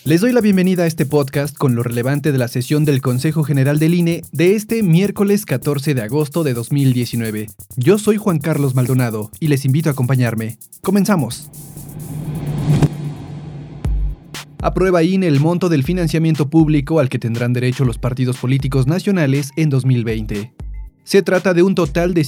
Les doy la bienvenida a este podcast con lo relevante de la sesión del Consejo General del INE de este miércoles 14 de agosto de 2019. Yo soy Juan Carlos Maldonado y les invito a acompañarme. Comenzamos. Aprueba INE el monto del financiamiento público al que tendrán derecho los partidos políticos nacionales en 2020. Se trata de un total de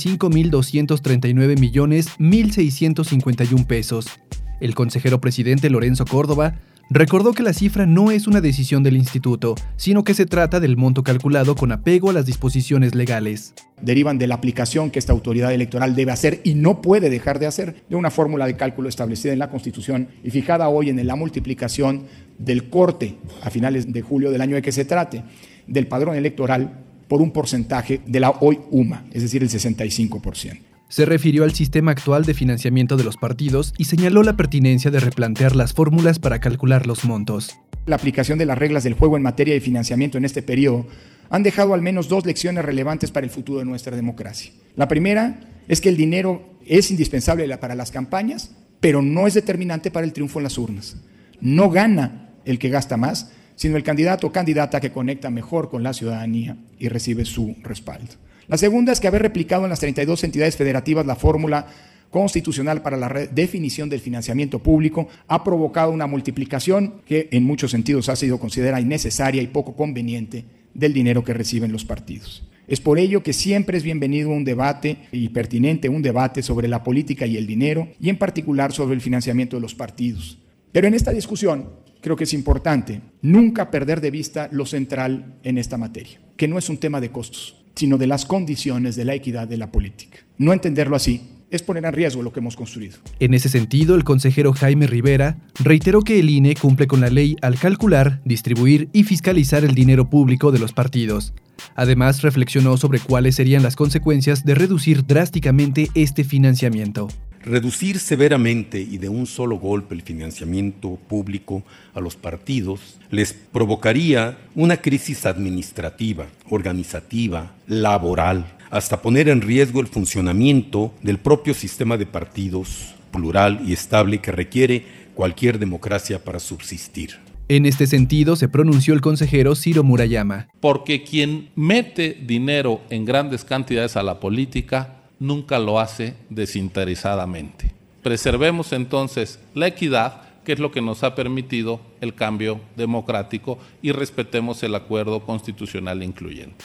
5.239.1.651 pesos. El consejero presidente Lorenzo Córdoba recordó que la cifra no es una decisión del instituto, sino que se trata del monto calculado con apego a las disposiciones legales. Derivan de la aplicación que esta autoridad electoral debe hacer y no puede dejar de hacer de una fórmula de cálculo establecida en la Constitución y fijada hoy en la multiplicación del corte a finales de julio del año de que se trate del padrón electoral por un porcentaje de la hoy UMA, es decir, el 65%. Se refirió al sistema actual de financiamiento de los partidos y señaló la pertinencia de replantear las fórmulas para calcular los montos. La aplicación de las reglas del juego en materia de financiamiento en este periodo han dejado al menos dos lecciones relevantes para el futuro de nuestra democracia. La primera es que el dinero es indispensable para las campañas, pero no es determinante para el triunfo en las urnas. No gana el que gasta más, sino el candidato o candidata que conecta mejor con la ciudadanía y recibe su respaldo. La segunda es que haber replicado en las 32 entidades federativas la fórmula constitucional para la definición del financiamiento público ha provocado una multiplicación que en muchos sentidos ha sido considerada innecesaria y poco conveniente del dinero que reciben los partidos. Es por ello que siempre es bienvenido un debate y pertinente un debate sobre la política y el dinero y en particular sobre el financiamiento de los partidos. Pero en esta discusión creo que es importante nunca perder de vista lo central en esta materia, que no es un tema de costos, sino de las condiciones de la equidad de la política. No entenderlo así es poner en riesgo lo que hemos construido. En ese sentido, el consejero Jaime Rivera reiteró que el INE cumple con la ley al calcular, distribuir y fiscalizar el dinero público de los partidos. Además, reflexionó sobre cuáles serían las consecuencias de reducir drásticamente este financiamiento. Reducir severamente y de un solo golpe el financiamiento público a los partidos les provocaría una crisis administrativa, organizativa, laboral, hasta poner en riesgo el funcionamiento del propio sistema de partidos plural y estable que requiere cualquier democracia para subsistir. En este sentido, se pronunció el consejero Ciro Murayama. Porque quien mete dinero en grandes cantidades a la política nunca lo hace desinteresadamente. Preservemos entonces la equidad, que es lo que nos ha permitido el cambio democrático, y respetemos el acuerdo constitucional incluyente.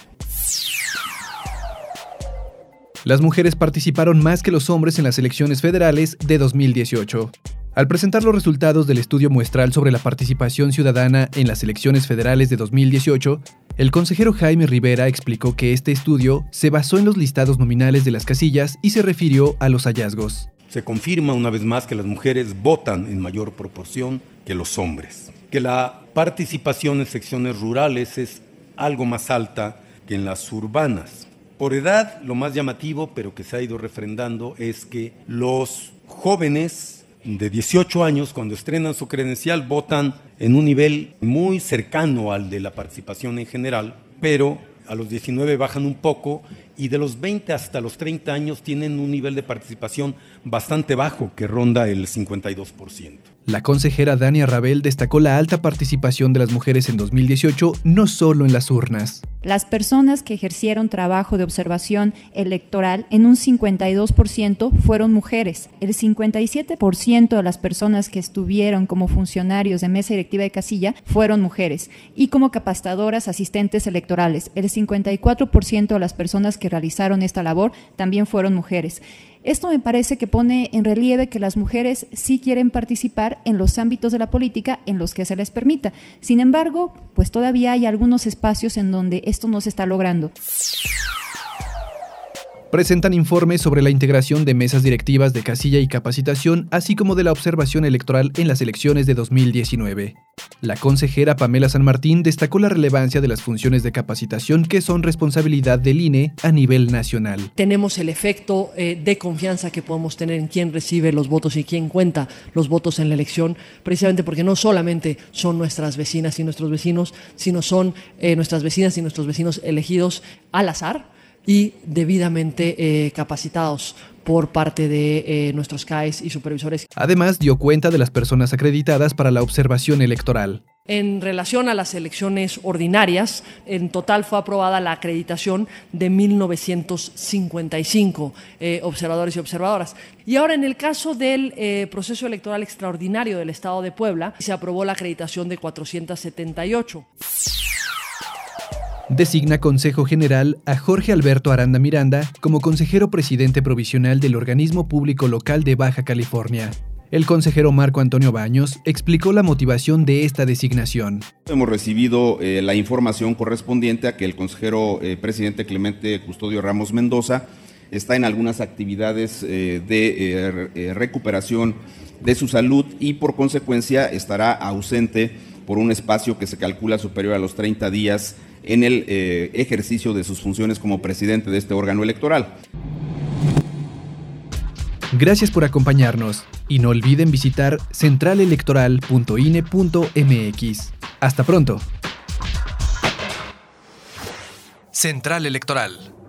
Las mujeres participaron más que los hombres en las elecciones federales de 2018. Al presentar los resultados del estudio muestral sobre la participación ciudadana en las elecciones federales de 2018, el consejero Jaime Rivera explicó que este estudio se basó en los listados nominales de las casillas y se refirió a los hallazgos. Se confirma una vez más que las mujeres votan en mayor proporción que los hombres, que la participación en secciones rurales es algo más alta que en las urbanas. Por edad, lo más llamativo, pero que se ha ido refrendando, es que los jóvenes de 18 años, cuando estrenan su credencial, votan en un nivel muy cercano al de la participación en general, pero a los 19 bajan un poco y de los 20 hasta los 30 años tienen un nivel de participación bastante bajo, que ronda el 52%. La consejera Dania Rabel destacó la alta participación de las mujeres en 2018, no solo en las urnas. Las personas que ejercieron trabajo de observación electoral en un 52% fueron mujeres. El 57% de las personas que estuvieron como funcionarios de mesa directiva de casilla fueron mujeres. Y como capacitadoras asistentes electorales, el 54% de las personas que realizaron esta labor también fueron mujeres. Esto me parece que pone en relieve que las mujeres sí quieren participar en los ámbitos de la política en los que se les permita. Sin embargo, pues todavía hay algunos espacios en donde esto no se está logrando. Presentan informes sobre la integración de mesas directivas de casilla y capacitación, así como de la observación electoral en las elecciones de 2019. La consejera Pamela San Martín destacó la relevancia de las funciones de capacitación que son responsabilidad del INE a nivel nacional. Tenemos el efecto de confianza que podemos tener en quién recibe los votos y quién cuenta los votos en la elección, precisamente porque no solamente son nuestras vecinas y nuestros vecinos, sino son nuestras vecinas y nuestros vecinos elegidos al azar y debidamente capacitados por parte de nuestros CAEs y supervisores. Además, dio cuenta de las personas acreditadas para la observación electoral. En relación a las elecciones ordinarias, en total fue aprobada la acreditación de 1.955 observadores y observadoras. Y ahora, en el caso del proceso electoral extraordinario del Estado de Puebla, se aprobó la acreditación de 478. Designa Consejo General a Jorge Alberto Aranda Miranda como consejero presidente provisional del Organismo Público Local de Baja California. El consejero Marco Antonio Baños explicó la motivación de esta designación. Hemos recibido la información correspondiente a que el consejero presidente Clemente Custodio Ramos Mendoza está en algunas actividades de recuperación de su salud y por consecuencia estará ausente por un espacio que se calcula superior a los 30 días en el ejercicio de sus funciones como presidente de este órgano electoral. Gracias por acompañarnos y no olviden visitar centralelectoral.ine.mx. Hasta pronto. Central Electoral.